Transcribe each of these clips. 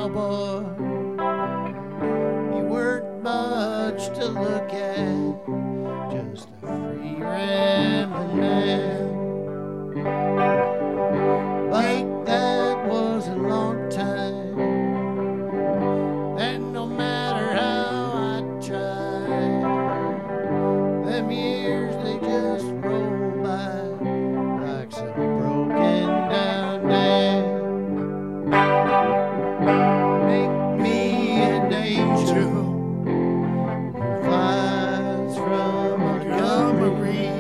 cowboy. You weren't much to look at, just a free rambling man. But that was a long time, and no matter how I tried, them years they just roll by like some broken down dam. Make me an angel who flies from Montgomery.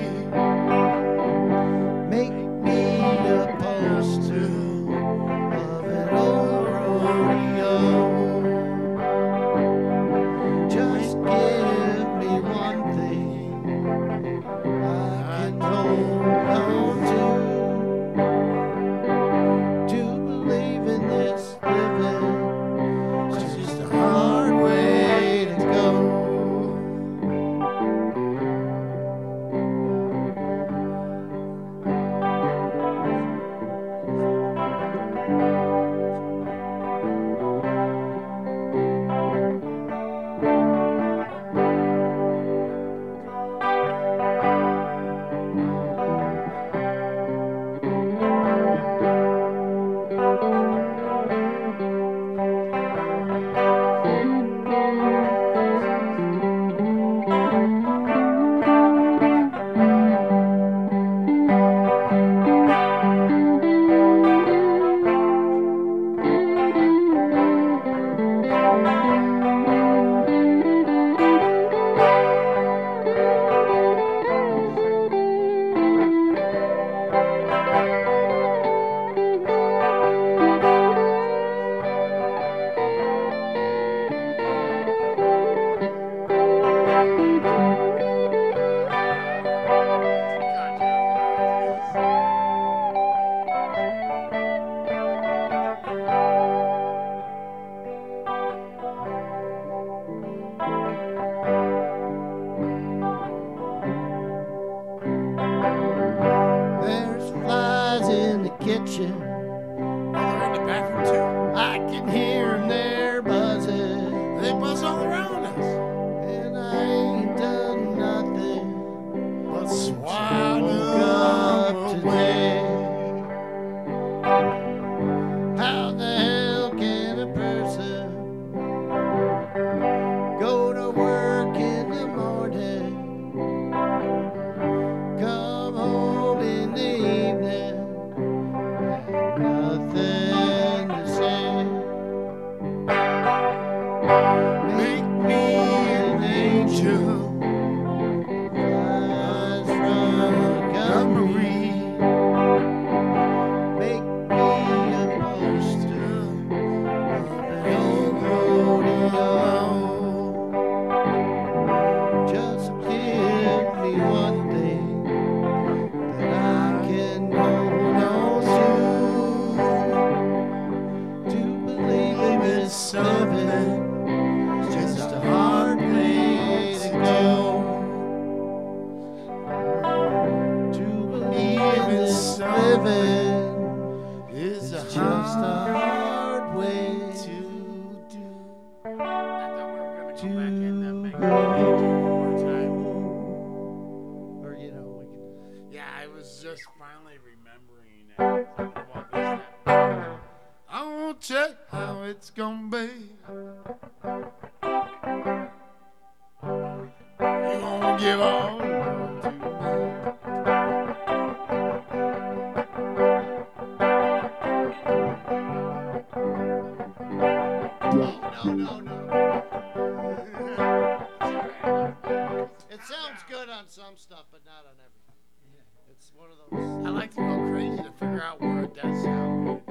Make me a poster of an old rodeo. Just give me one thing I can hold on to believe in this living. It's just a hard way to go. There's flies in the kitchen. They're in the bathroom too. I can hear 'em there buzzing. They buzz all around us. And I ain't done nothing But but swat woke up today. How the hell can a person go to work in the morning, come home in the evening, and nothing to say? Make me an angel flies from Montgomery. Make me a poster of an old rodeo. Just give me one thing that I can hold on to believe in this living. It's just a hard way to go. To believe in this living is just a hard way to do. I thought we were gonna go back in and make To it one more time. Or we can. Yeah, I was just finally remembering about this. I won't check how it's gonna be. You gonna give all to No. It sounds good on some stuff, but not on everything. It's one of those. I like to go crazy to figure out where it does sound.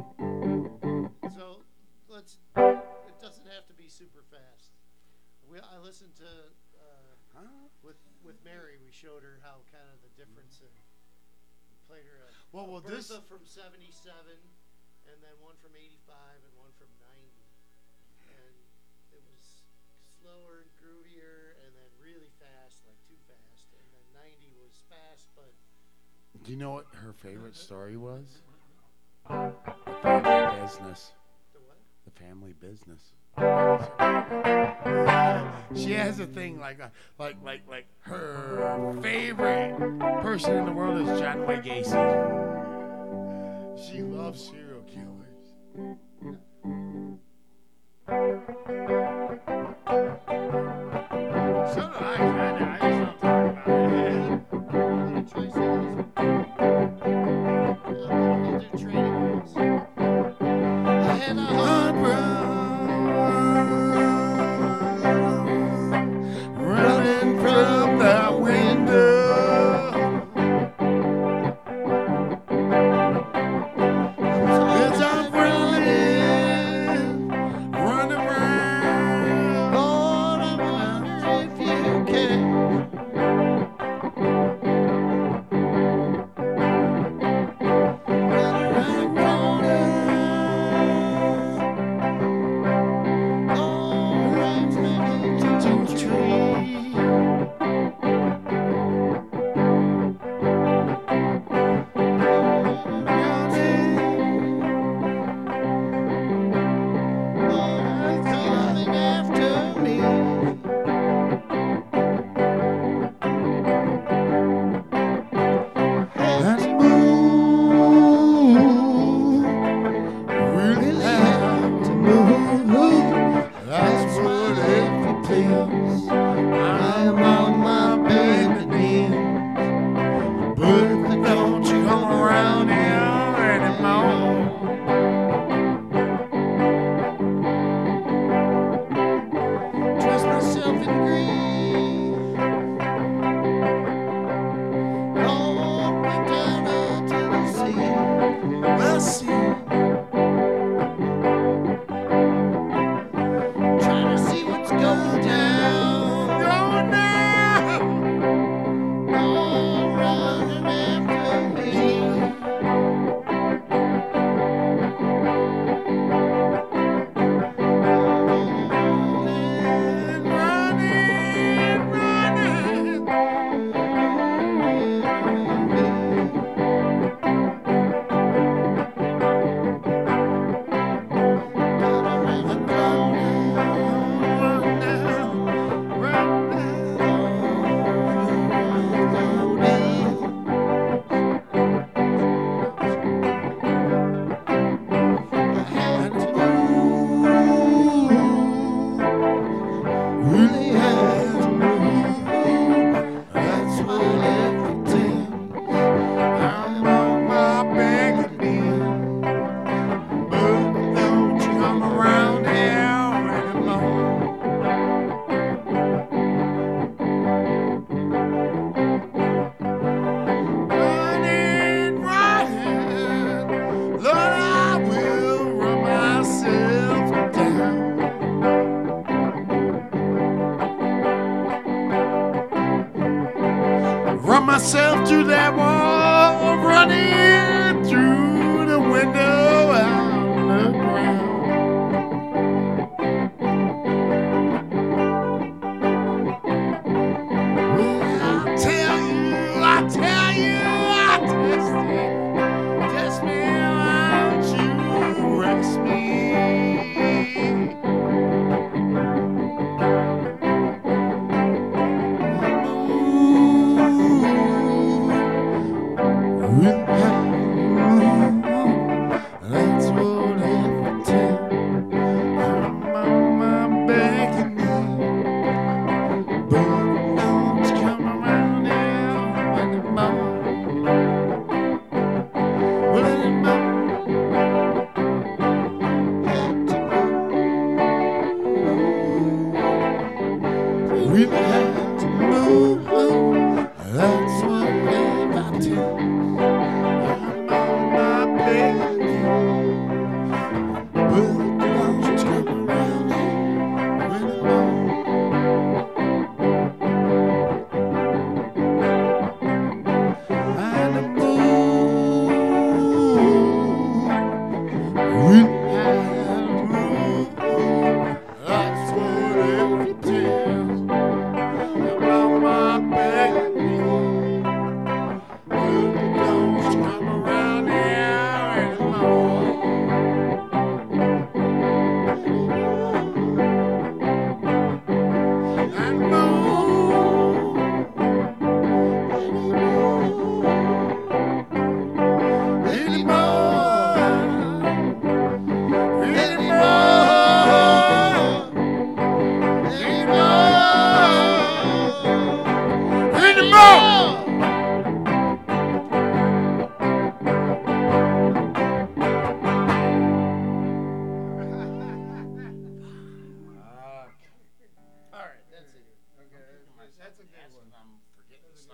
So it doesn't have to be super fast. I listened to with Mary. We showed her how kind of the difference in. Played her a Well, Bertha this from '77, and then one from '85 and one from '90, and it was slower and groovier, and then really fast, like too fast, and then '90 was fast, but Do you know what her favorite story was? The family business. the what? the family business. She has a thing like her favorite person in the world is John Wayne Gacy. She loves serial killers. So do I just don't talk about it. Tracy is. We'll do training wheels. I had a heart running from the window. It's I'm running around. Lord, I wonder if you can. Myself to that wall, running through the window out the ground. Well, I tell you, test me, won't you rest me?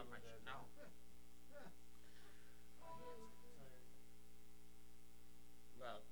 something I should know. My hands are tired. Well,